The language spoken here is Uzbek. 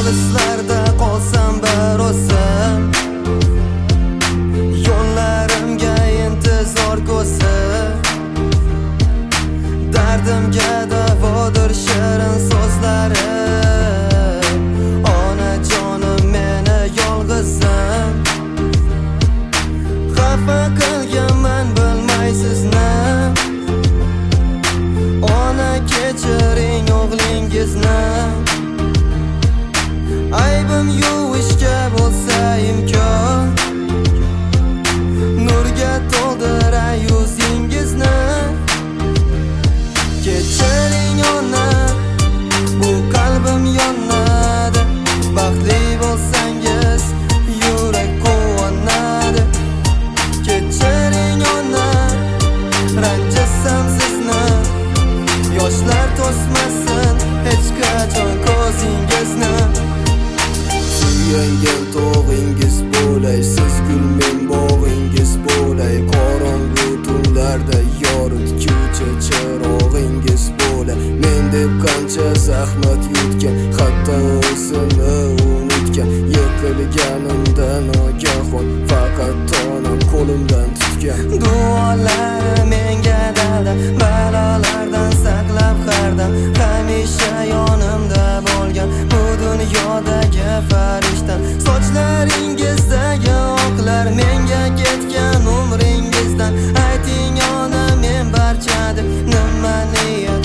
olislarda qolsam bir o'zim, yo'llarimga intizor ko'zim, dardimga davodir shirin so'zlari. Onajonim meni yolg'izim, xafa qilganman bilmaysizmi? Ona kechiring o'g'lingizni, aybim yuvishga bo'lsa imkon, nurga to'ldiray yuzingizni. Kechiring ona, bu qalbim yonadi, baxtli bo'lsangiz yurak quvonadi. Kechiring ona, ranjisam sizni, yoshlar to'smasin hech qachon ko'zingizni. Yengil tog'ingiz bo'lay, siz gul men bog'ingiz bo'lay, qorong'u tunlarda yorituvchi chirog'ingiz bo'lay. Men deb qancha zahmat yutgan, hatto o'zini unutgan, yiqilganimda nogahon faqat onam qo'limdan tutgan. Duolari menga dalda, balolardan saqlab hardam, hamisha yonimda bo'lgan bu dunyodagi farishtam. Sochlaringizdagi oqlar menga ketgan umringizdan, ayting ona men barcha deb nima niyat